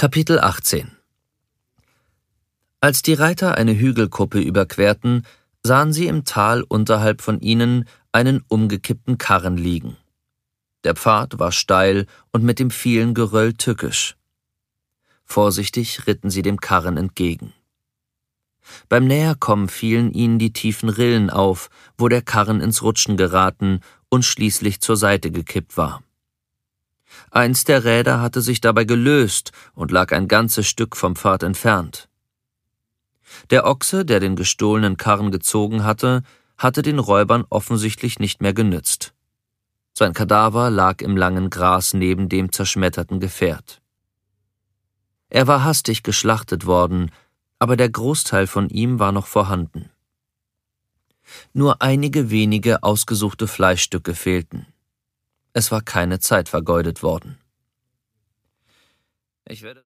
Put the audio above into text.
Kapitel 18 Als die Reiter eine Hügelkuppe überquerten, sahen sie im Tal unterhalb von ihnen einen umgekippten Karren liegen. Der Pfad war steil und mit dem vielen Geröll tückisch. Vorsichtig ritten sie dem Karren entgegen. Beim Näherkommen fielen ihnen die tiefen Rillen auf, wo der Karren ins Rutschen geraten und schließlich zur Seite gekippt war. Eins der Räder hatte sich dabei gelöst und lag ein ganzes Stück vom Pfad entfernt. Der Ochse, der den gestohlenen Karren gezogen hatte den Räubern offensichtlich nicht mehr genützt. Sein Kadaver lag im langen Gras neben dem zerschmetterten Gefährt. Er war hastig geschlachtet worden, aber der Großteil von ihm war noch vorhanden. Nur einige wenige ausgesuchte Fleischstücke fehlten. Es war keine Zeit vergeudet worden. Ich werde